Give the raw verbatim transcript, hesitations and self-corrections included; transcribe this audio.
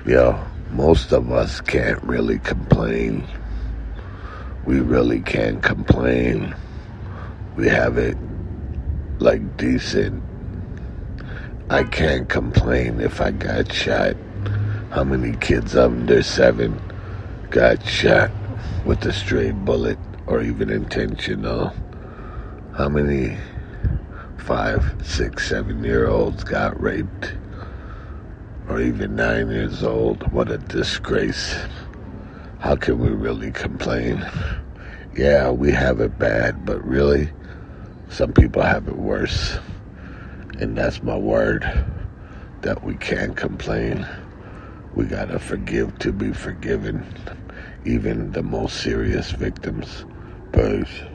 Yo, most of us can't really complain. We really can't complain. We have it, like, decent. I can't complain if I got shot. How many kids under seven got shot with a stray bullet or even intentional? How many five, six, seven-year-olds got raped? Or even nine years old? What a disgrace. How can we really complain? Yeah, we have it bad, but really, some people have it worse. And that's my word, that we can't complain. We gotta forgive to be forgiven, even the most serious victims. Peace.